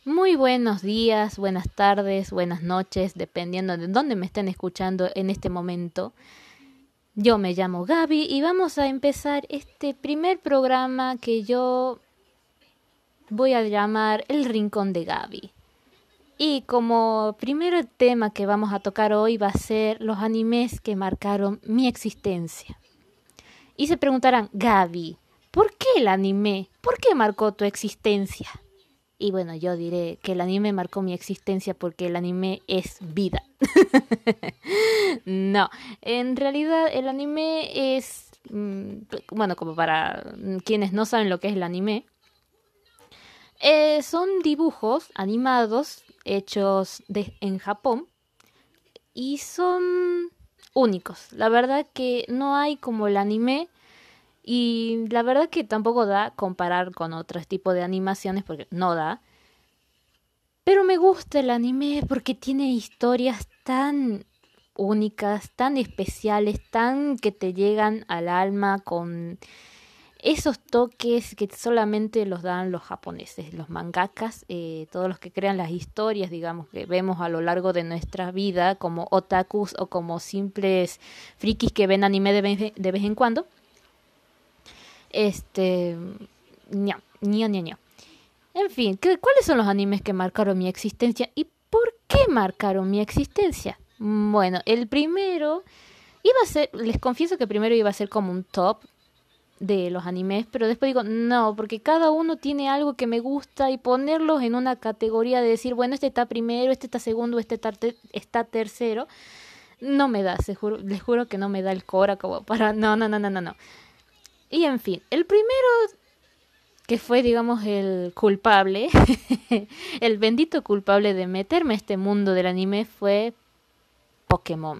Muy buenos días, buenas tardes, buenas noches, dependiendo de dónde me estén escuchando en este momento. Yo me llamo Gaby y vamos a empezar este primer programa que yo voy a llamar El Rincón de Gaby. Y como primer tema que vamos a tocar hoy va a ser los animes que marcaron mi existencia. Y se preguntarán, Gaby, ¿por qué el anime? ¿Por qué marcó tu existencia? Y bueno, yo diré que el anime marcó mi existencia porque el anime es vida. No, en realidad el anime es, bueno, como para quienes no saben lo que es el anime, son dibujos animados hechos en Japón y son únicos. La verdad que no hay como el anime y la verdad que tampoco da comparar con otros tipos de animaciones porque no da. Pero me gusta el anime porque tiene historias tan únicas, tan especiales, tan que te llegan al alma con esos toques que solamente los dan los japoneses, los mangakas, todos los que crean las historias, digamos, que vemos a lo largo de nuestra vida como otakus o como simples frikis que ven anime de vez en cuando. Este, ña, ña, ña, ña. En fin, ¿cuáles son los animes que marcaron mi existencia y por qué marcaron mi existencia? Bueno, el primero iba a ser, les confieso que primero iba a ser como un top de los animes, pero después digo, no, porque cada uno tiene algo que me gusta y ponerlos en una categoría de decir, bueno, este está primero, este está segundo, está tercero, no me da, les juro que no me da el cora como para, no, no, no, no, no, no. Y en fin, el primero que fue, digamos, el culpable, el bendito culpable de meterme a este mundo del anime fue Pokémon.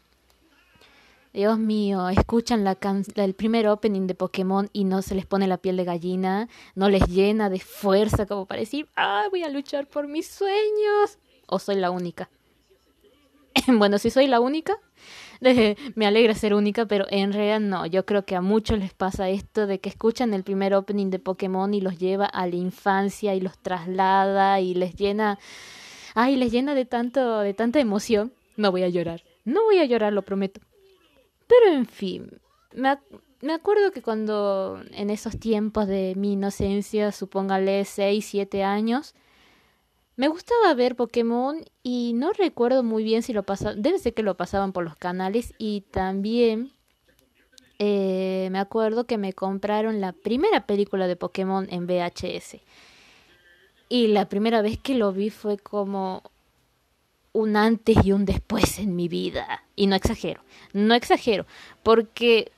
Dios mío, escuchan el primer opening de Pokémon y no se les pone la piel de gallina, no les llena de fuerza como para decir, voy a luchar por mis sueños. ¿O soy la única? Bueno, si soy la única, me alegra ser única, pero en realidad no. Yo creo que a muchos les pasa esto de que escuchan el primer opening de Pokémon y los lleva a la infancia y los traslada y les llena de tanta emoción. No voy a llorar, no voy a llorar, lo prometo. Pero en fin, me acuerdo que cuando en esos tiempos de mi inocencia, supóngale 6 7 años, me gustaba ver Pokémon y no recuerdo muy bien si lo pasaban, debe ser que lo pasaban por los canales y también me acuerdo que me compraron la primera película de Pokémon en VHS. Y la primera vez que lo vi fue como un antes y un después en mi vida. Y no exagero, no exagero, porque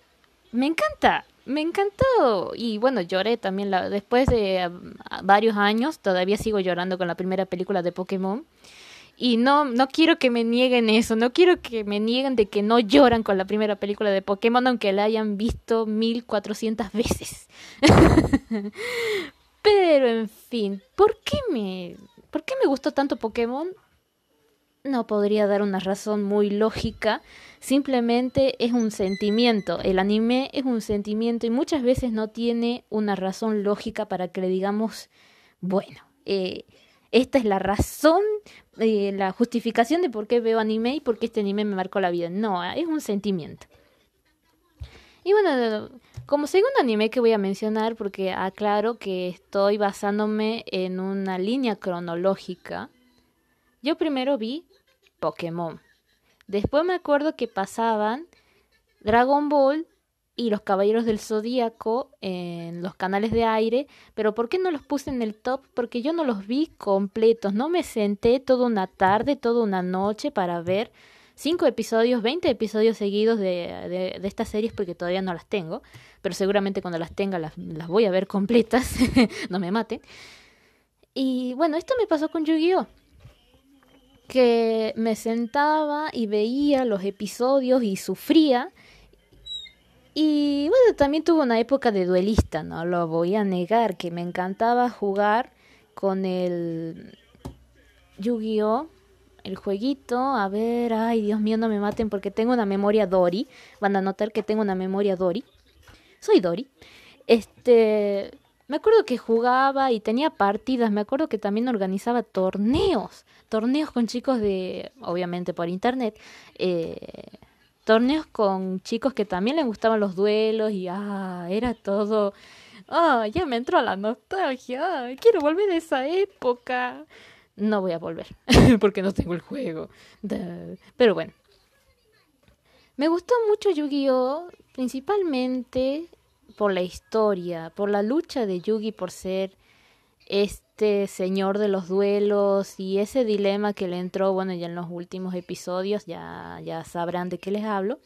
me encantó. Y bueno, lloré también después de varios años, todavía sigo llorando con la primera película de Pokémon. Y no quiero que me nieguen eso, no quiero que me nieguen de que no lloran con la primera película de Pokémon, aunque la hayan visto 1400 veces. Pero en fin, por qué me gustó tanto Pokémon? No podría dar una razón muy lógica, simplemente es un sentimiento. El anime es un sentimiento y muchas veces no tiene una razón lógica para que le digamos, bueno, esta es la razón, la justificación de por qué veo anime y por qué este anime me marcó la vida. No, es un sentimiento. Y bueno, como segundo anime que voy a mencionar, porque aclaro que estoy basándome en una línea cronológica, yo primero vi Pokémon. Después me acuerdo que pasaban Dragon Ball y los Caballeros del Zodíaco en los canales de aire, pero ¿por qué no los puse en el top? Porque yo no los vi completos, no me senté toda una tarde, toda una noche para ver 5 episodios, 20 episodios seguidos de estas series porque todavía no las tengo, pero seguramente cuando las tenga las voy a ver completas, no me maten. Y bueno, esto me pasó con Yu-Gi-Oh! Que me sentaba y veía los episodios y sufría. Y bueno, también tuve una época de duelista, no lo voy a negar, que me encantaba jugar con el Yu-Gi-Oh! El jueguito, a ver, ay Dios mío, no me maten porque tengo una memoria Dory. Van a notar que tengo una memoria Dory. Soy Dory. Este, me acuerdo que jugaba y tenía partidas, me acuerdo que también organizaba torneos con chicos de, obviamente por internet, eh, torneos con chicos que también les gustaban los duelos y era todo, ya me entró la nostalgia, quiero volver a esa época. No voy a volver porque no tengo el juego. Pero bueno, me gustó mucho Yu-Gi-Oh! Principalmente por la historia, por la lucha de Yugi por ser este señor de los duelos y ese dilema que le entró, bueno, ya en los últimos episodios, ya sabrán de qué les hablo.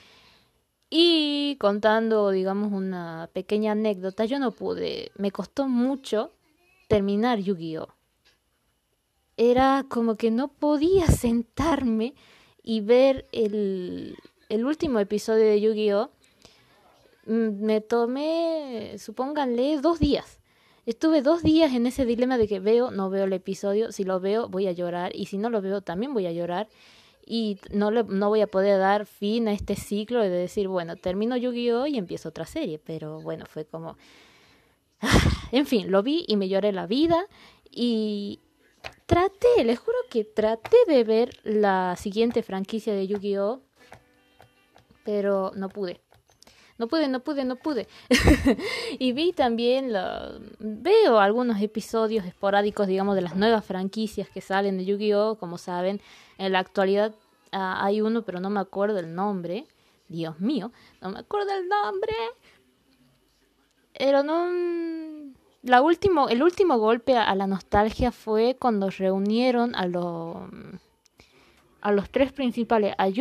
Y contando, digamos, una pequeña anécdota, yo no pude, me costó mucho terminar Yu-Gi-Oh! Era como que no podía sentarme y ver el último episodio de Yu-Gi-Oh! Me tomé, supónganle, 2 días. Estuve 2 días en ese dilema de que veo, no veo el episodio. Si lo veo, voy a llorar. Y si no lo veo, también voy a llorar. Y no voy a poder dar fin a este ciclo de decir, bueno, termino Yu-Gi-Oh! Y empiezo otra serie. Pero bueno, fue como... En fin, lo vi y me lloré la vida. Y traté, les juro que traté de ver la siguiente franquicia de Yu-Gi-Oh! Pero no pude. No pude. Y vi también, veo algunos episodios esporádicos, digamos, de las nuevas franquicias que salen de Yu-Gi-Oh! Como saben, en la actualidad hay uno, pero no me acuerdo el nombre. Dios mío, no me acuerdo el nombre. Pero no... el último golpe a la nostalgia fue cuando reunieron a los tres principales, a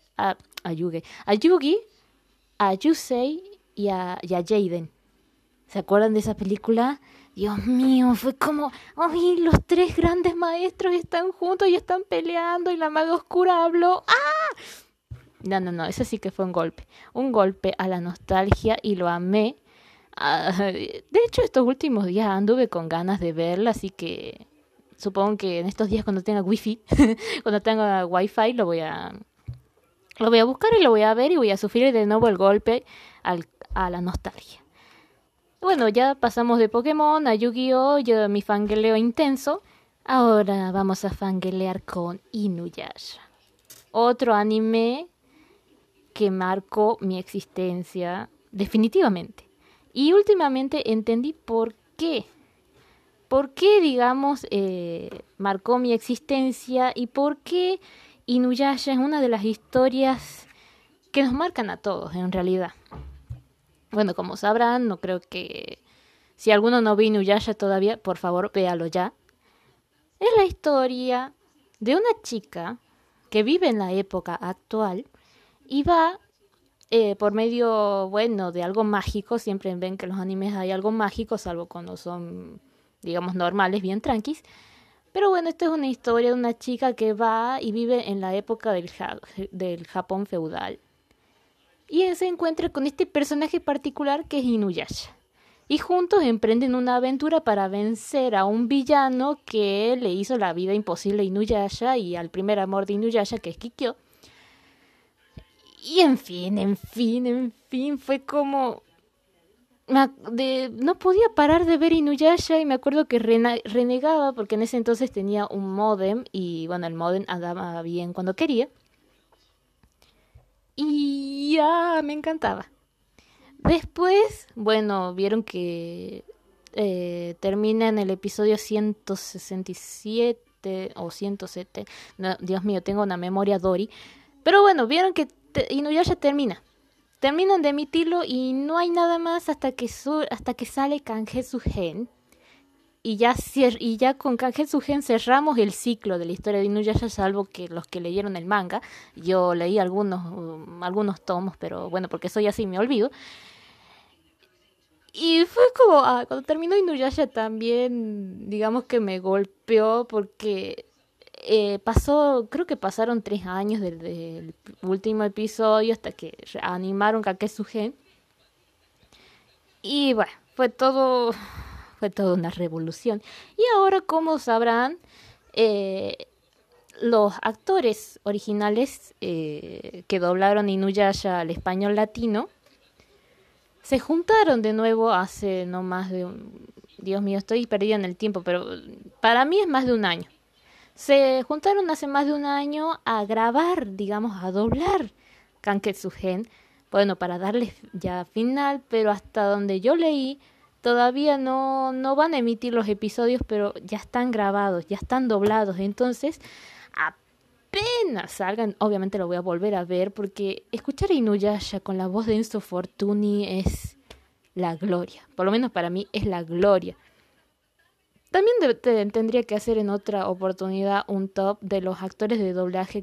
Yugi, a Yusei y a Jaden. ¿Se acuerdan de esa película? Dios mío, fue como, ¡ay! Los tres grandes maestros están juntos y están peleando y la maga oscura habló. No, eso sí que fue un golpe a la nostalgia y lo amé. De hecho, estos últimos días anduve con ganas de verla, así que supongo que en estos días cuando tenga wifi, cuando tenga wifi lo voy a buscar y lo voy a ver y voy a sufrir de nuevo el golpe a la nostalgia. Bueno, ya pasamos de Pokémon a Yu-Gi-Oh! Yo mi fangirleo intenso. Ahora vamos a fangirlear con Inuyasha. Otro anime que marcó mi existencia definitivamente. Y últimamente entendí por qué. ¿Por qué, digamos, marcó mi existencia y por qué Inuyasha es una de las historias que nos marcan a todos, en realidad? Bueno, como sabrán, no creo que... Si alguno no ve Inuyasha todavía, por favor, véalo ya. Es la historia de una chica que vive en la época actual y va por medio, bueno, de algo mágico. Siempre ven que en los animes hay algo mágico, salvo cuando son, digamos, normales, bien tranquis. Pero bueno, esta es una historia de una chica que va y vive en la época del Japón feudal. Y él se encuentra con este personaje particular que es Inuyasha. Y juntos emprenden una aventura para vencer a un villano que le hizo la vida imposible a Inuyasha y al primer amor de Inuyasha, que es Kikyo. Y en fin, fue como... No podía parar de ver Inuyasha y me acuerdo que renegaba porque en ese entonces tenía un módem y bueno, el módem andaba bien cuando quería. Y ya me encantaba. Después, bueno, vieron que termina en el episodio 167 o 107. No, Dios mío, tengo una memoria Dory. Pero bueno, vieron que Inuyasha termina. Terminan de emitirlo y no hay nada más hasta que sale Kangetsu Gen. Y ya con Kangetsu Gen cerramos el ciclo de la historia de Inuyasha, salvo que los que leyeron el manga. Yo leí algunos tomos, pero bueno, porque soy así, me olvido. Y fue como, cuando terminó Inuyasha también, digamos que me golpeó porque creo que pasaron 3 años desde el último episodio hasta que animaron Kangetsu Gen. Y bueno, fue todo una revolución. Y ahora, como sabrán, los actores originales que doblaron Inuyasha al español latino se juntaron de nuevo hace no más de Dios mío, estoy perdida en el tiempo, pero para mí es más de un año. Se juntaron hace más de un año a grabar, digamos, a doblar Kanketsugen, bueno, para darles ya final, pero hasta donde yo leí, todavía no van a emitir los episodios, pero ya están grabados, ya están doblados, entonces apenas salgan, obviamente lo voy a volver a ver, porque escuchar a Inuyasha con la voz de Enzo Fortuni es la gloria, por lo menos para mí es la gloria. También tendría que hacer en otra oportunidad un top de los actores de doblaje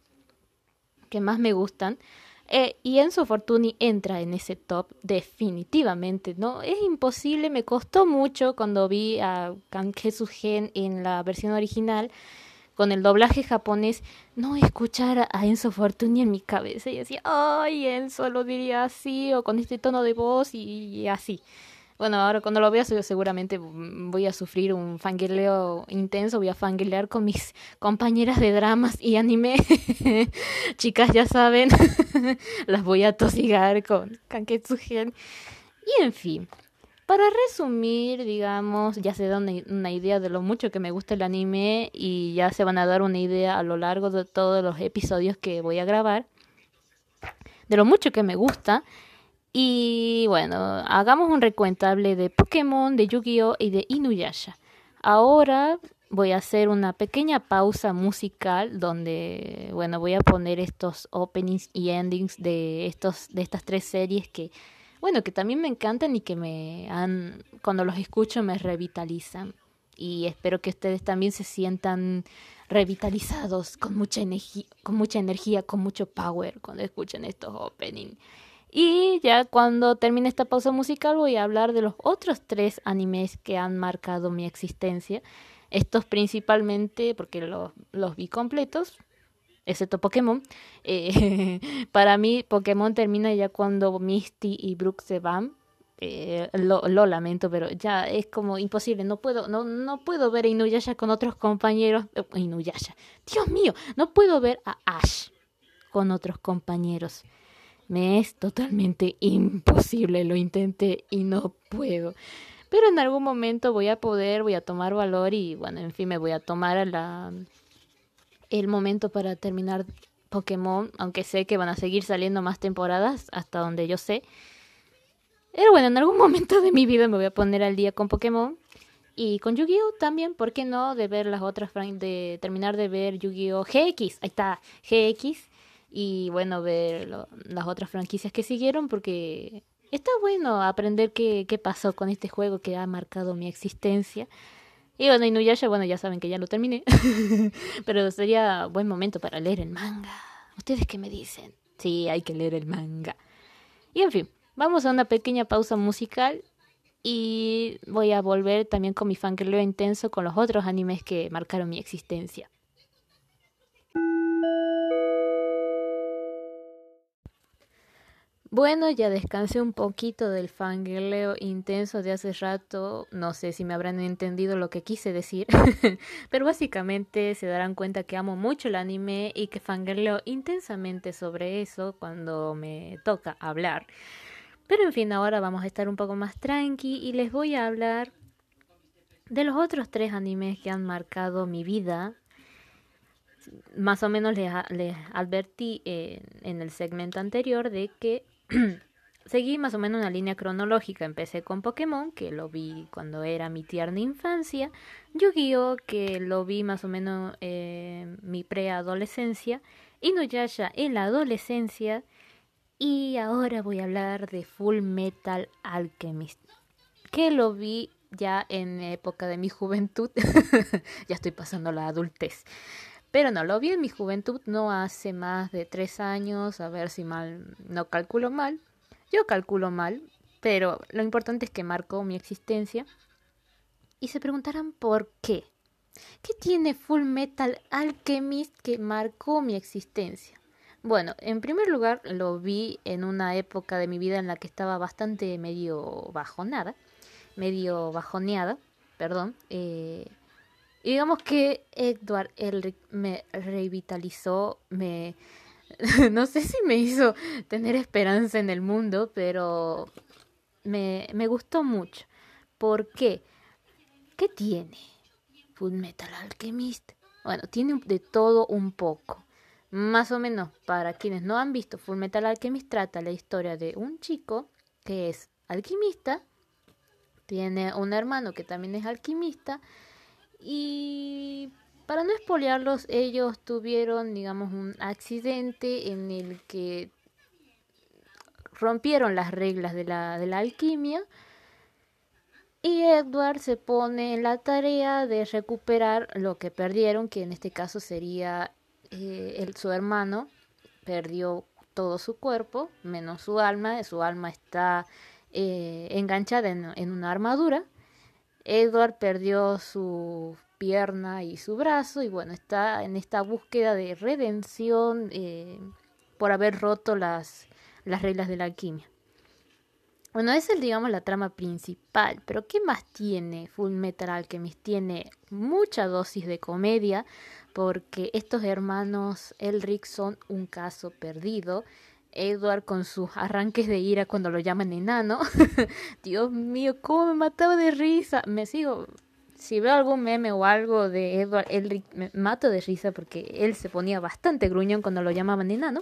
que más me gustan. Y Enzo Fortuni entra en ese top definitivamente, ¿no? Es imposible, me costó mucho cuando vi a Kankesu Gen en la versión original, con el doblaje japonés, no escuchar a Enzo Fortuni en mi cabeza. Y decía, ay, Enzo lo diría así, o con este tono de voz y así. Bueno, ahora cuando lo vea seguramente voy a sufrir un fangirleo intenso, voy a fangirlear con mis compañeras de dramas y anime. Chicas, ya saben, las voy a tosigar con Kanketsugen. Y en fin, para resumir, digamos, ya se da una idea de lo mucho que me gusta el anime y ya se van a dar una idea a lo largo de todos los episodios que voy a grabar, de lo mucho que me gusta. Y bueno, hagamos un recuentable de Pokémon, de Yu-Gi-Oh! Y de Inuyasha. Ahora voy a hacer una pequeña pausa musical donde, bueno, voy a poner estos openings y endings de estas tres series que, bueno, que también me encantan y que cuando los escucho me revitalizan. Y espero que ustedes también se sientan revitalizados con mucha energía, con mucho power cuando escuchen estos openings. Y ya cuando termine esta pausa musical voy a hablar de los otros 3 animes que han marcado mi existencia. Estos principalmente porque los vi completos, excepto Pokémon. Para mí Pokémon termina ya cuando Misty y Brook se van. Lo lamento, pero ya es como imposible. No puedo ver a Inuyasha con otros compañeros. Inuyasha, Dios mío, no puedo ver a Ash con otros compañeros. Me es totalmente imposible, lo intenté y no puedo. Pero en algún momento voy a tomar valor y bueno, en fin, me voy a tomar el momento para terminar Pokémon, aunque sé que van a seguir saliendo más temporadas, hasta donde yo sé. Pero bueno, en algún momento de mi vida me voy a poner al día con Pokémon y con Yu-Gi-Oh también, ¿por qué no? De ver las otras, de terminar de ver Yu-Gi-Oh GX, ahí está, GX. Y bueno, ver las otras franquicias que siguieron porque está bueno aprender qué pasó con este juego que ha marcado mi existencia. Y bueno, Inuyasha, bueno, ya saben que ya lo terminé. Pero sería buen momento para leer el manga. ¿Ustedes qué me dicen? Sí, hay que leer el manga. Y en fin, vamos a una pequeña pausa musical y voy a volver también con mi fangirleo intenso con los otros animes que marcaron mi existencia. Bueno, ya descansé un poquito del fangirleo intenso de hace rato. No sé si me habrán entendido lo que quise decir, pero básicamente se darán cuenta que amo mucho el anime y que fangirleo intensamente sobre eso cuando me toca hablar. Pero en fin, ahora vamos a estar un poco más tranqui y les voy a hablar de los otros 3 animes que han marcado mi vida. Más o menos les advertí en el segmento anterior de que seguí más o menos una línea cronológica. Empecé con Pokémon, que lo vi cuando era mi tierna infancia. Yu-Gi-Oh, que lo vi más o menos mi preadolescencia. Inuyasha en la adolescencia. Y ahora voy a hablar de Full Metal Alchemist, que lo vi ya en época de mi juventud. Ya estoy pasando la adultez. Pero no, lo vi en mi juventud, no hace más de 3 años, a ver si no calculo mal. Yo calculo mal, pero lo importante es que marcó mi existencia. Y se preguntarán por qué. ¿Qué tiene Full Metal Alchemist que marcó mi existencia? Bueno, en primer lugar lo vi en una época de mi vida en la que estaba bastante medio bajoneada, perdón. Digamos que Edward Elric me revitalizó, no sé si me hizo tener esperanza en el mundo, pero me gustó mucho. ¿Por qué? ¿Qué tiene Full Metal Alchemist? Bueno, tiene de todo un poco. Más o menos, para quienes no han visto Full Metal Alchemist, trata la historia de un chico que es alquimista, tiene un hermano que también es alquimista, y para no espolearlos, ellos tuvieron, digamos, un accidente en el que rompieron las reglas de la alquimia. Y Edward se pone en la tarea de recuperar lo que perdieron, que en este caso sería su hermano. Perdió todo su cuerpo, menos su alma. Su alma está enganchada en una armadura. Edward perdió su pierna y su brazo y bueno, está en esta búsqueda de redención por haber roto las reglas de la alquimia. Bueno, esa es, digamos, la trama principal, pero ¿qué más tiene Full Metal Alchemist? Tiene mucha dosis de comedia, porque estos hermanos Elric son un caso perdido. Edward con sus arranques de ira cuando lo llaman enano. Dios mío, cómo me mataba de risa. Me sigo... Si veo algún meme o algo de Edward Elric, me mato de risa porque él se ponía bastante gruñón cuando lo llamaban enano.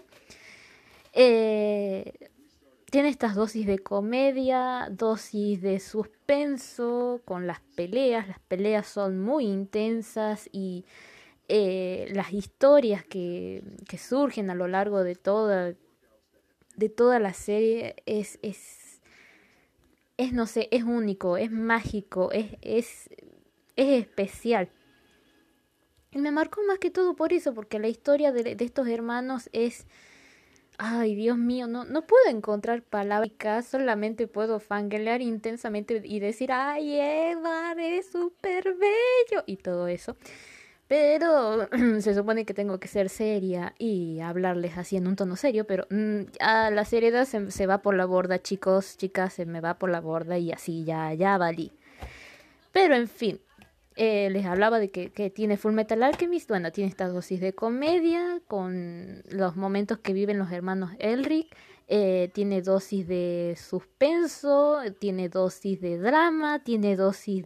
Tiene estas dosis de comedia, dosis de suspenso con las peleas. Las peleas son muy intensas y las historias que surgen a lo largo de toda la serie no sé, es único, es mágico, es especial. Y me marcó más que todo por eso, porque la historia de estos hermanos es... Ay, Dios mío, no puedo encontrar palabras, solamente puedo fangirlear intensamente y decir, ay, Edward, es súper bello y todo eso. Pero se supone que tengo que ser seria y hablarles así en un tono serio, pero a la seriedad se va por la borda, chicos, chicas, se me va por la borda y así ya valí. Pero en fin, les hablaba de que tiene Full Metal Alchemist. Bueno, tiene esta dosis de comedia con los momentos que viven los hermanos Elric. Tiene dosis de suspenso, tiene dosis de drama, tiene dosis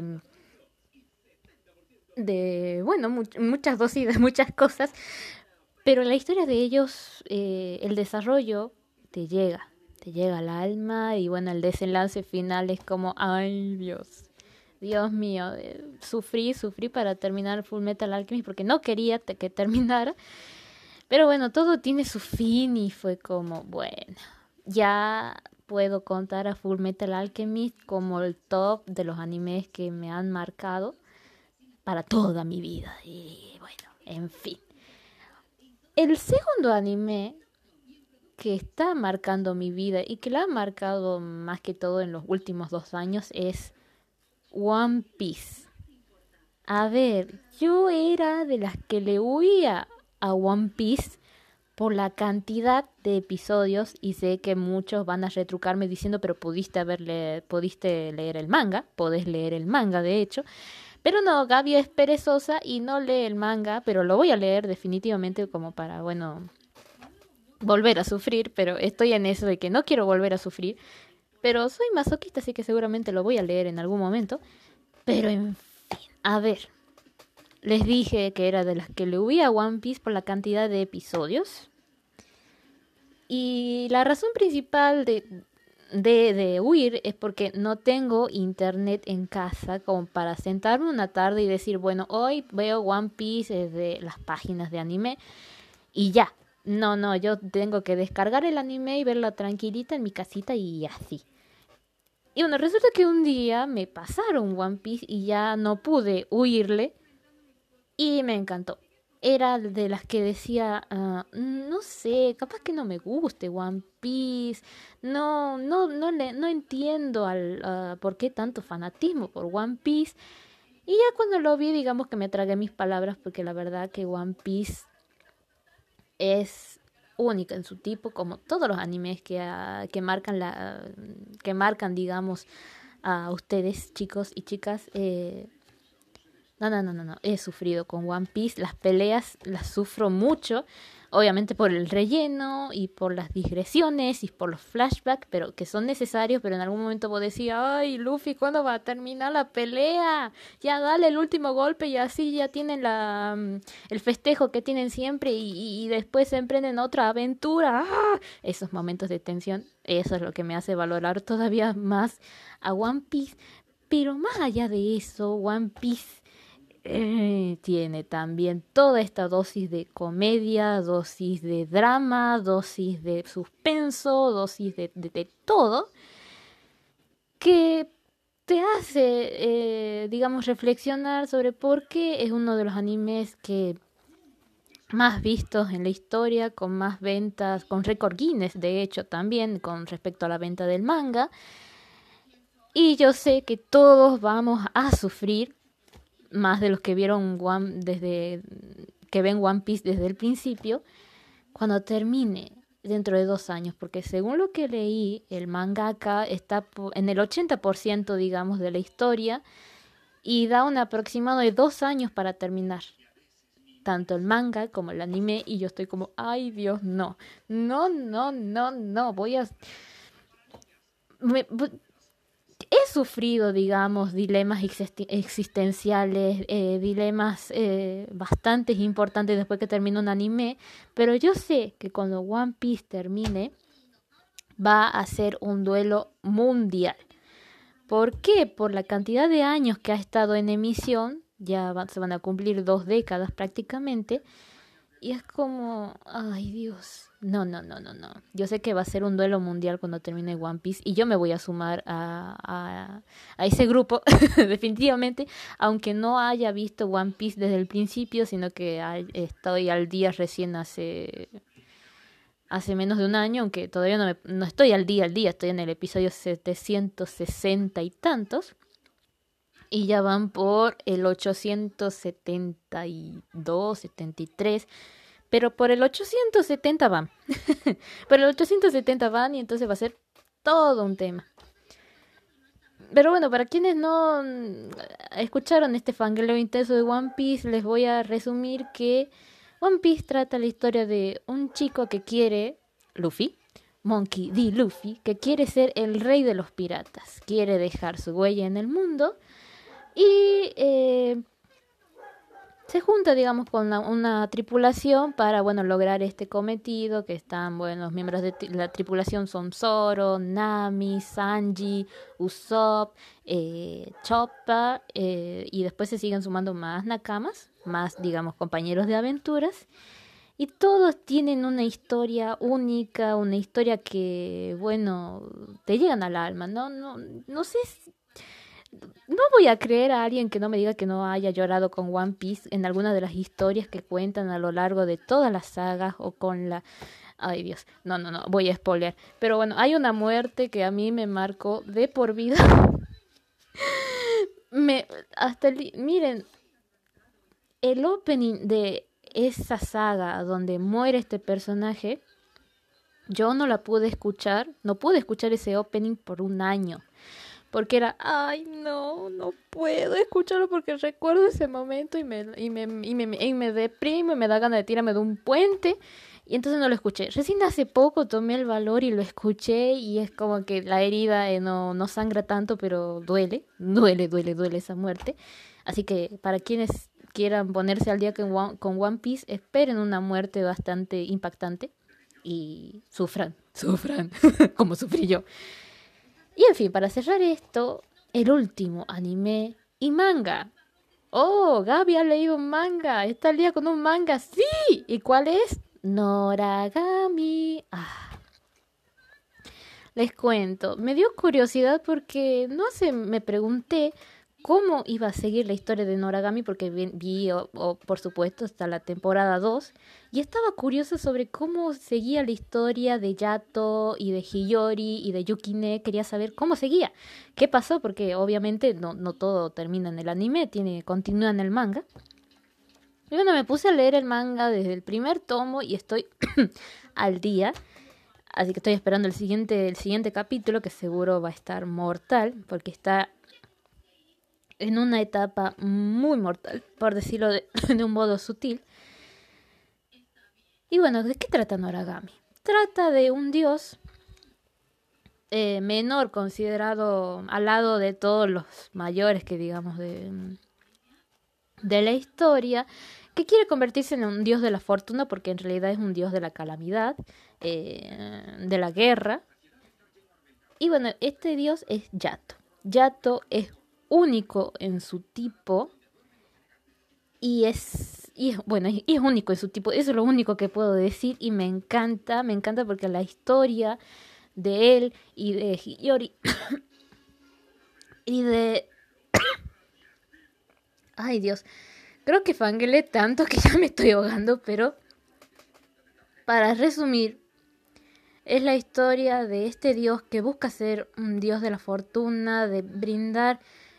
bueno, muchas dosis de muchas cosas. Pero la historia de ellos, el desarrollo te llega al alma y bueno, el desenlace final es como, ay Dios. Dios mío, sufrí para terminar Full Metal Alchemist porque no quería que terminara. Pero bueno, todo tiene su fin y fue como, bueno, ya puedo contar a Full Metal Alchemist como el top de los animes que me han marcado para toda mi vida. Y bueno, en fin. El segundo anime que está marcando mi vida y que la ha marcado más que todo en los últimos 2 años es One Piece. A ver, yo era de las que le huía a One Piece por la cantidad de episodios y sé que muchos van a retrucarme diciendo, pero pudiste leer el manga, podés leer el manga de hecho. Pero no, Gaby es perezosa y no lee el manga, pero lo voy a leer definitivamente como para, bueno, volver a sufrir, pero estoy en eso de que no quiero volver a sufrir. Pero soy masoquista, así que seguramente lo voy a leer en algún momento. Pero en fin, a ver. Les dije que era de las que le huía a One Piece por la cantidad de episodios. Y la razón principal de huir es porque no tengo internet en casa como para sentarme una tarde y decir, bueno, hoy veo One Piece desde las páginas de anime y ya. No, yo tengo que descargar el anime y verlo tranquilita en mi casita y así. Y bueno, resulta que un día me pasaron One Piece y ya no pude huirle y me encantó. Era de las que decía, no sé, capaz que no me guste One Piece, no entiendo por qué tanto fanatismo por One Piece. Y ya cuando lo vi, digamos que me tragué mis palabras porque la verdad que One Piece es única en su tipo, como todos los animes que marcan, digamos, a ustedes, chicos y chicas. No. He sufrido con One Piece. Las peleas las sufro mucho. Obviamente por el relleno y por las digresiones y por los flashbacks, pero que son necesarios, pero en algún momento vos decías, ay, Luffy, ¿cuándo va a terminar la pelea? Ya dale el último golpe y así ya tienen el festejo que tienen siempre y después se emprenden otra aventura. ¡Ah! Esos momentos de tensión, eso es lo que me hace valorar todavía más a One Piece. Pero más allá de eso, One Piece tiene también toda esta dosis de comedia, dosis de drama, dosis de suspenso, dosis de todo, que te hace, digamos, reflexionar sobre por qué es uno de los animes que más vistos en la historia, con más ventas, con récord Guinness, de hecho, también con respecto a la venta del manga. Y yo sé que todos vamos a sufrir, más de los que vieron que ven One Piece desde el principio, cuando termine dentro de 2 años, porque según lo que leí, el mangaka está en el 80%, digamos, de la historia y da un aproximado de 2 años para terminar tanto el manga como el anime, y yo estoy como, ay Dios, no, voy a... me- He sufrido, digamos, dilemas existenciales, dilemas bastante importantes después que termino un anime, pero yo sé que cuando One Piece termine va a ser un duelo mundial. ¿Por qué? Por la cantidad de años que ha estado en emisión, se van a cumplir 2 décadas prácticamente, y es como, ay Dios, no. Yo sé que va a ser un duelo mundial cuando termine One Piece y yo me voy a sumar a ese grupo, definitivamente, aunque no haya visto One Piece desde el principio, sino que estoy al día recién hace menos de un año, aunque todavía no estoy al día, estoy en el episodio 760 y tantos. Y ya van por el 872, 73. Pero por el 870 van. Por el 870 van y entonces va a ser todo un tema. Pero bueno, para quienes no escucharon este fangirleo intenso de One Piece, les voy a resumir que One Piece trata la historia de un chico que quiere, Luffy, Monkey D. Luffy, que quiere ser el rey de los piratas. Quiere dejar su huella en el mundo y se junta, digamos, con una tripulación para, bueno, lograr este cometido, que están, bueno, los miembros de la tripulación son Zoro, Nami, Sanji, Usopp, Chopper, y después se siguen sumando más nakamas, más, digamos, compañeros de aventuras, y todos tienen una historia única, una historia que, bueno, te llegan al alma, no sé no voy a creer a alguien que no me diga que no haya llorado con One Piece en alguna de las historias que cuentan a lo largo de todas las sagas o con la... Ay Dios, no, voy a spoilear. Pero bueno, hay una muerte que a mí me marcó de por vida. Miren, el opening de esa saga donde muere este personaje, yo no pude escuchar ese opening por un año. Porque era, ay, no puedo escucharlo porque recuerdo ese momento y me deprimo y me da ganas de tirarme de un puente. Y entonces no lo escuché. Recién hace poco tomé el valor y lo escuché y es como que la herida no sangra tanto, pero duele esa muerte. Así que para quienes quieran ponerse al día con One Piece, esperen una muerte bastante impactante y sufran, como sufrí yo. Y en fin, para cerrar esto, el último anime y manga. Oh, Gaby ha leído un manga. Está al día con un manga. ¡Sí! ¿Y cuál es? Noragami. Les cuento. Me dio curiosidad porque no sé, me pregunté cómo iba a seguir la historia de Noragami porque por supuesto, hasta la temporada 2 y estaba curiosa sobre cómo seguía la historia de Yato y de Hiyori y de Yukine. Quería saber cómo seguía, qué pasó, porque obviamente no todo termina en el anime, continúa en el manga. Y bueno, me puse a leer el manga desde el primer tomo y estoy al día. Así que estoy esperando el siguiente capítulo, que seguro va a estar mortal, porque está en una etapa muy mortal, por decirlo de un modo sutil. Y bueno, ¿de qué trata Noragami? Trata de un dios menor, considerado al lado de todos los mayores que digamos de la historia, que quiere convertirse en un dios de la fortuna porque en realidad es un dios de la calamidad, de la guerra. Y bueno, este dios es Yato. Yato es único en su tipo y es único en su tipo. Eso es lo único que puedo decir y me encanta porque la historia de él y de Hiyori y de... Ay Dios, creo que fangirlé tanto que ya me estoy ahogando, pero para resumir, es la historia de este dios que busca ser un dios de la fortuna, de brindar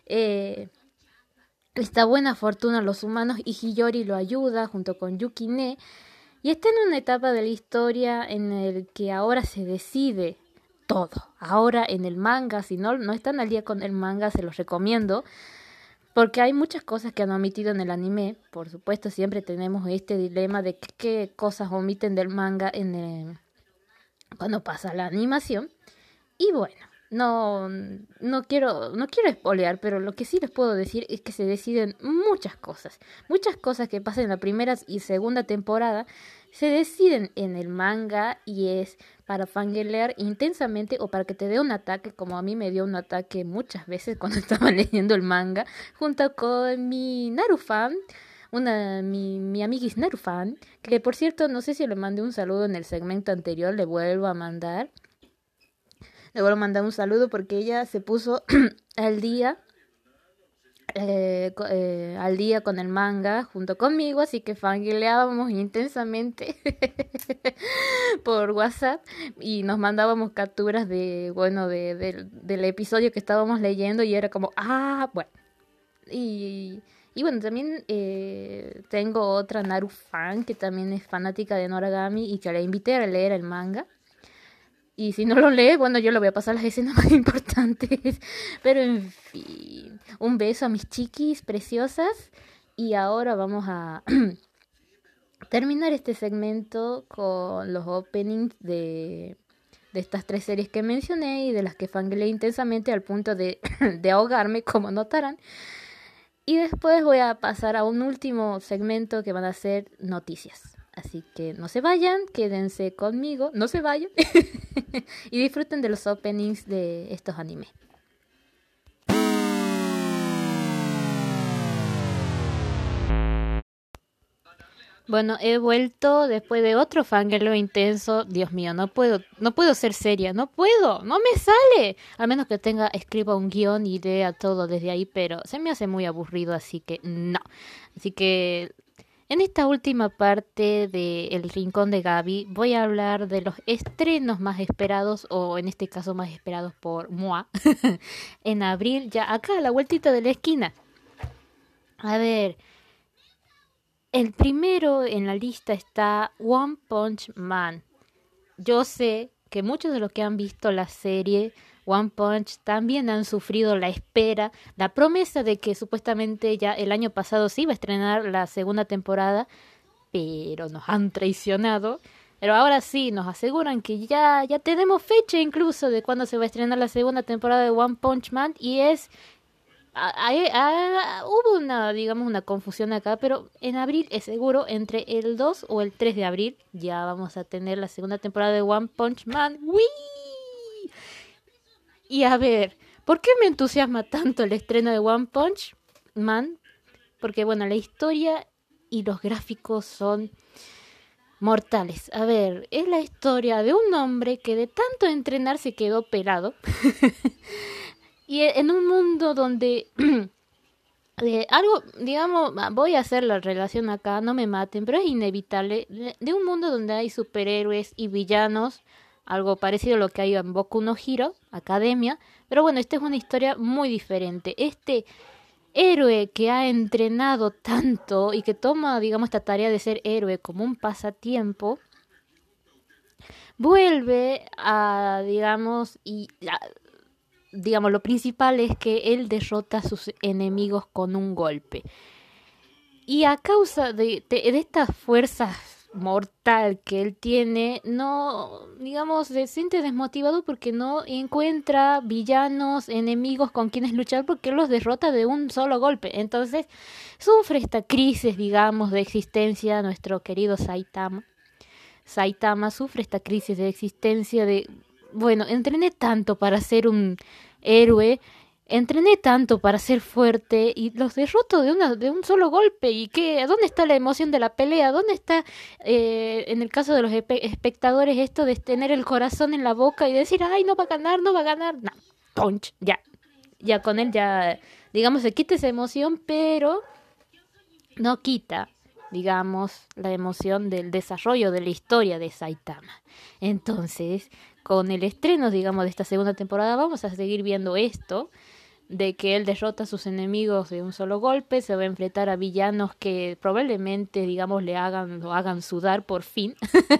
esta buena fortuna a los humanos, y Hiyori lo ayuda junto con Yukine. Y está en una etapa de la historia en el que ahora se decide todo. Ahora en el manga, si no están al día con el manga, se los recomiendo. Porque hay muchas cosas que han omitido en el anime. Por supuesto, siempre tenemos este dilema de qué cosas omiten del manga cuando pasa la animación. Y bueno, no quiero spoilear, pero lo que sí les puedo decir es que se deciden muchas cosas. Muchas cosas que pasan en la primera y segunda temporada se deciden en el manga y es para fangirlear intensamente o para que te dé un ataque, como a mí me dio un ataque muchas veces cuando estaba leyendo el manga, junto con mi Narufan, mi amiguis Narufan, que por cierto no sé si le mandé un saludo en el segmento anterior, le vuelvo a mandar. Le vuelvo a mandar un saludo porque ella se puso al día con el manga junto conmigo, así que fangirleábamos intensamente por WhatsApp y nos mandábamos capturas del episodio que estábamos leyendo y era como, bueno. Y bueno, también tengo otra Naru fan que también es fanática de Noragami y que la invité a leer el manga. Y si no lo lee, bueno, yo le voy a pasar las escenas más importantes. Pero en fin, un beso a mis chiquis preciosas. Y ahora vamos a terminar este segmento con los openings de estas 3 series que mencioné y de las que fangirleé intensamente al punto de ahogarme, como notarán. Y después voy a pasar a un último segmento que van a ser noticias. Así que no se vayan, quédense conmigo, no se vayan y disfruten de los openings de estos animes. Bueno, he vuelto después de otro fangirleo intenso. Dios mío, no puedo ser seria, no me sale. A menos que escriba un guión y lea todo desde ahí, pero se me hace muy aburrido, así que no. Así que en esta última parte de El Rincón de Gaby voy a hablar de los estrenos más esperados, o en este caso más esperados por moi, en abril, ya acá a la vueltita de la esquina. A ver, el primero en la lista está One Punch Man. Yo sé que muchos de los que han visto la serie One Punch también han sufrido la espera, la promesa de que supuestamente ya el año pasado se iba a estrenar la segunda temporada, pero nos han traicionado. Pero ahora sí, nos aseguran que ya tenemos fecha incluso de cuándo se va a estrenar la segunda temporada de One Punch Man y es... hubo una confusión acá, pero en abril es seguro, entre el 2 o el 3 de abril ya vamos a tener la segunda temporada de One Punch Man. ¡Wii! Y a ver, ¿por qué me entusiasma tanto el estreno de One Punch Man? Porque bueno, la historia y los gráficos son mortales. A ver, es la historia de un hombre que de tanto entrenar se quedó pelado. Y en un mundo donde algo, digamos, voy a hacer la relación acá, no me maten, pero es inevitable, de un mundo donde hay superhéroes y villanos, algo parecido a lo que hay en Boku no Hero Academia, pero bueno, esta es una historia muy diferente. Este héroe que ha entrenado tanto y que toma, digamos, esta tarea de ser héroe como un pasatiempo, vuelve a, digamos, digamos, lo principal es que él derrota a sus enemigos con un golpe. Y a causa de esta fuerza mortal que él tiene, no, digamos, se siente desmotivado porque no encuentra villanos, enemigos con quienes luchar porque él los derrota de un solo golpe. Entonces, sufre esta crisis, digamos, de existencia nuestro querido Saitama. Saitama sufre esta crisis de existencia de, bueno, entrené tanto para ser un héroe, entrené tanto para ser fuerte y los derroto de un solo golpe. ¿Y qué? ¿Dónde está la emoción de la pelea? ¿Dónde está, en el caso de los espectadores, esto de tener el corazón en la boca y decir, ay, no va a ganar, no va a ganar? No, punch, ya. Ya con él ya, digamos, se quita esa emoción, pero no quita, digamos, la emoción del desarrollo de la historia de Saitama. Entonces, con el estreno, digamos, de esta segunda temporada, vamos a seguir viendo esto, de que él derrota a sus enemigos de un solo golpe, se va a enfrentar a villanos que probablemente, digamos, lo hagan sudar por fin.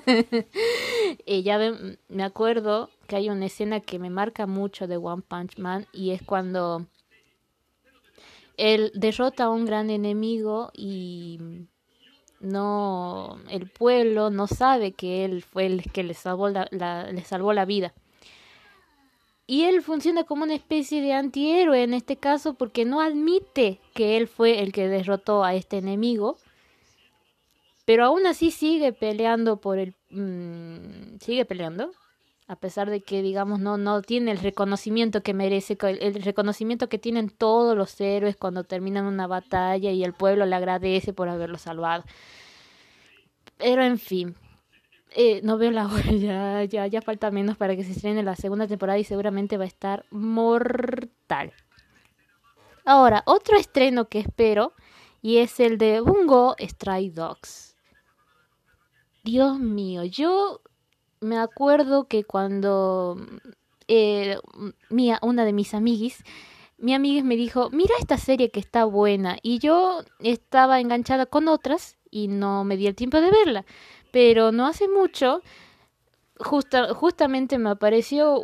Me acuerdo que hay una escena que me marca mucho de One Punch Man y es cuando él derrota a un gran enemigo y no, el pueblo no sabe que él fue el que le salvó le salvó la vida. Y él funciona como una especie de antihéroe en este caso porque no admite que él fue el que derrotó a este enemigo, pero aún así sigue peleando sigue peleando, a pesar de que, digamos, no tiene el reconocimiento que merece, el reconocimiento que tienen todos los héroes cuando terminan una batalla y el pueblo le agradece por haberlo salvado. Pero en fin, no veo la hora, ya falta menos para que se estrene la segunda temporada y seguramente va a estar mortal. Ahora, otro estreno que espero y es el de Bungo Stray Dogs. Dios mío, yo me acuerdo que cuando una de mis amiguis, mi amiga me dijo, mira esta serie que está buena, y yo estaba enganchada con otras y no me di el tiempo de verla, pero no hace mucho justamente me apareció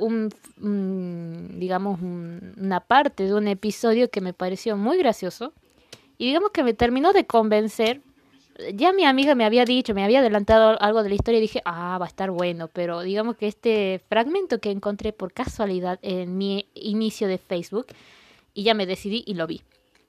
digamos, una parte de un episodio que me pareció muy gracioso y digamos que me terminó de convencer. Ya mi amiga me había dicho, me había adelantado algo de la historia y dije, va a estar bueno, pero digamos que este fragmento que encontré por casualidad en mi inicio de Facebook y ya me decidí y lo vi.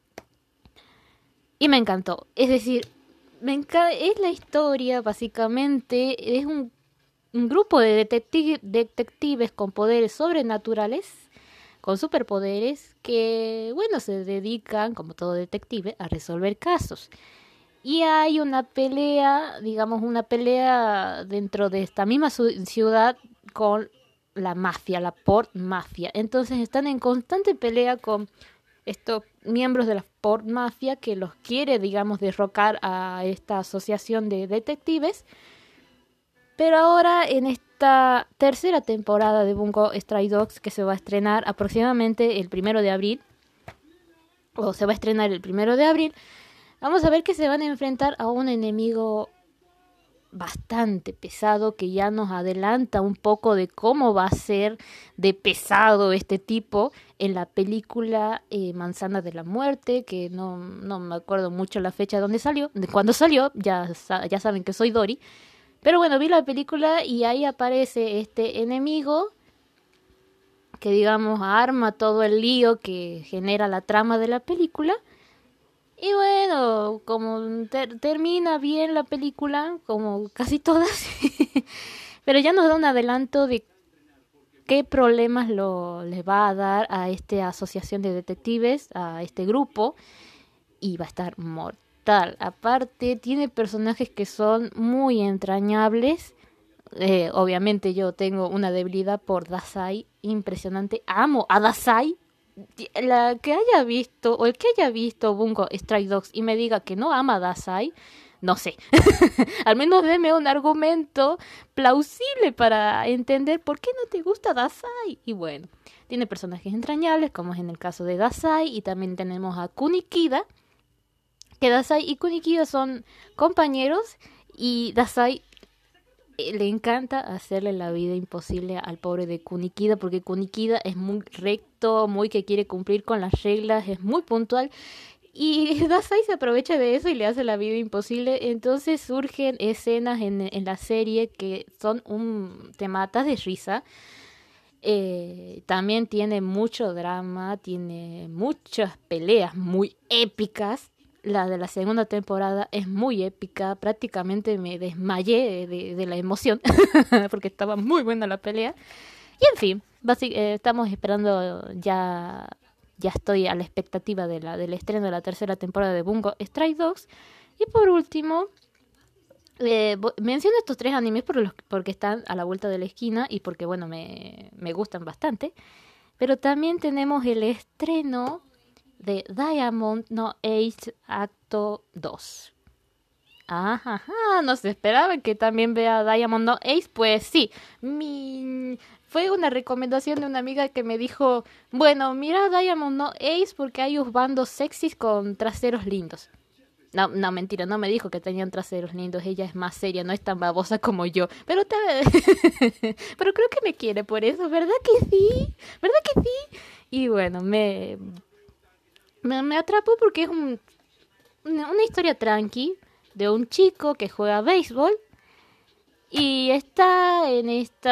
Y me encantó. Es decir, es la historia, básicamente, es un grupo de detectives con poderes sobrenaturales, con superpoderes, que, bueno, se dedican, como todo detective, a resolver casos. Y hay una pelea, digamos, una pelea dentro de esta misma ciudad con la mafia, la Port Mafia. Entonces están en constante pelea con estos miembros de la Port Mafia que los quiere, digamos, derrocar a esta asociación de detectives. Pero ahora en esta tercera temporada de Bungo Stray Dogs, que se va a estrenar aproximadamente el 1 de abril, o se va a estrenar el 1 de abril, vamos a ver que se van a enfrentar a un enemigo bastante pesado que ya nos adelanta un poco de cómo va a ser de pesado este tipo en la película Manzana de la Muerte, que no me acuerdo mucho la fecha de cuando salió, ya saben que soy Dory. Pero bueno, vi la película y ahí aparece este enemigo que, digamos, arma todo el lío que genera la trama de la película. Y bueno, como termina bien la película, como casi todas, pero ya nos da un adelanto de qué problemas les va a dar a esta asociación de detectives, a este grupo, y va a estar mortal. Aparte, tiene personajes que son muy entrañables. Obviamente yo tengo una debilidad por Dasai, impresionante. Amo a Dasai. La que haya visto, o el que haya visto Bungo Stray Dogs y me diga que no ama a Dasai, no sé. Al menos deme un argumento plausible para entender por qué no te gusta Dasai. Y bueno, tiene personajes entrañables, como es en el caso de Dasai, y también tenemos a Kunikida, que Dasai y Kunikida son compañeros, y Dasai le encanta hacerle la vida imposible al pobre de Kunikida, porque Kunikida es muy recto, muy que quiere cumplir con las reglas, es muy puntual. Y Dasai se aprovecha de eso y le hace la vida imposible. Entonces surgen escenas en la serie que son te matas de risa. También tiene mucho drama, tiene muchas peleas muy épicas. La de la segunda temporada es muy épica, prácticamente me desmayé de la emoción porque estaba muy buena la pelea. Y en fin, estamos esperando ya estoy a la expectativa del estreno de la tercera temporada de Bungo Stray Dogs. Y por último, menciono estos 3 animes porque están a la vuelta de la esquina y porque, bueno, me gustan bastante. Pero también tenemos el estreno de Diamond no Ace Acto 2. Ajá, no se esperaba que también vea Diamond no Ace. Pues sí, fue una recomendación de una amiga que me dijo, bueno, mira Diamond no Ace porque hay bandos sexys con traseros lindos. No, mentira, no me dijo que tenían traseros lindos. Ella es más seria, no es tan babosa como yo. Pero pero creo que me quiere por eso, ¿verdad que sí? ¿Verdad que sí? Y bueno, me atrapó porque es una historia tranqui de un chico que juega béisbol y está en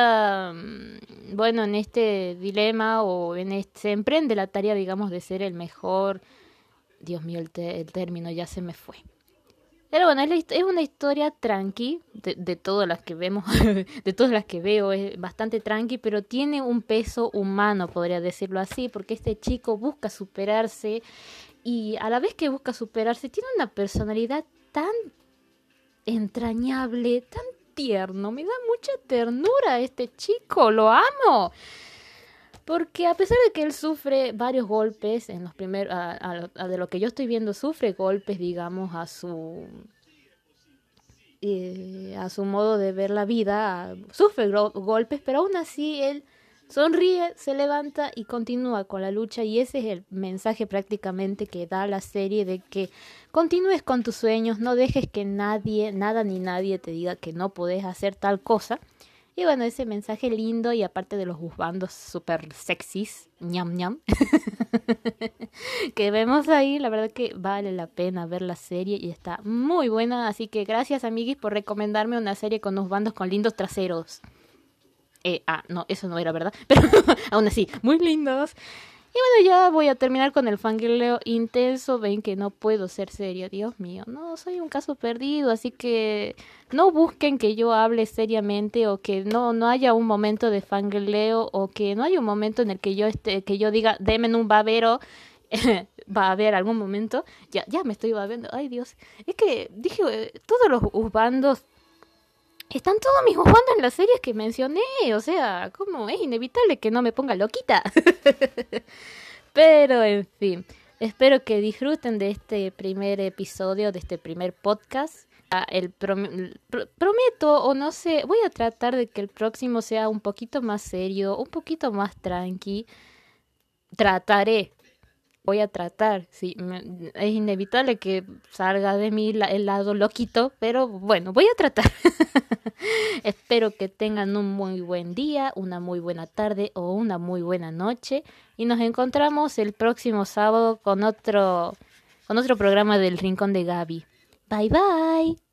en este dilema se emprende la tarea, digamos, de ser el mejor. Dios mío, el término ya se me fue. Pero bueno, es una historia tranqui, de todas las que vemos, de todas las que veo, es bastante tranqui, pero tiene un peso humano, podría decirlo así, porque este chico busca superarse y a la vez que busca superarse, tiene una personalidad tan entrañable, tan tierno, me da mucha ternura este chico, lo amo. Porque a pesar de que él sufre varios golpes en los primeros, de lo que yo estoy viendo, sufre golpes, digamos, a su modo de ver la vida, sufre golpes, pero aún así él sonríe, se levanta y continúa con la lucha, y ese es el mensaje prácticamente que da la serie, de que continúes con tus sueños, no dejes que nada ni nadie te diga que no podés hacer tal cosa. Y bueno, ese mensaje lindo, y aparte de los husbandos super sexys, ñam ñam, que vemos ahí, la verdad que vale la pena ver la serie y está muy buena. Así que gracias, amiguis, por recomendarme una serie con husbandos con lindos traseros. No, eso no era verdad, pero aún así, muy lindos. Y bueno, ya voy a terminar con el fangirleo intenso. Ven que no puedo ser seria, Dios mío. No, soy un caso perdido, así que no busquen que yo hable seriamente, o que no haya un momento de fangirleo, o que no haya un momento en el que yo diga, denme un babero. Va a haber algún momento. Ya me estoy babeando. Ay, Dios. Es que dije, todos los bandos están todos mis bandos en las series que mencioné. O sea, ¿cómo? Es inevitable que no me ponga loquita. Pero, en fin. Espero que disfruten de este primer episodio, de este primer podcast. Prometo, o no sé, voy a tratar de que el próximo sea un poquito más serio, un poquito más tranqui. Voy a tratar, sí, es inevitable que salga de mí el lado loquito, pero bueno, voy a tratar. Espero que tengan un muy buen día, una muy buena tarde o una muy buena noche, y nos encontramos el próximo sábado con otro programa del Rincón de Gaby. Bye bye.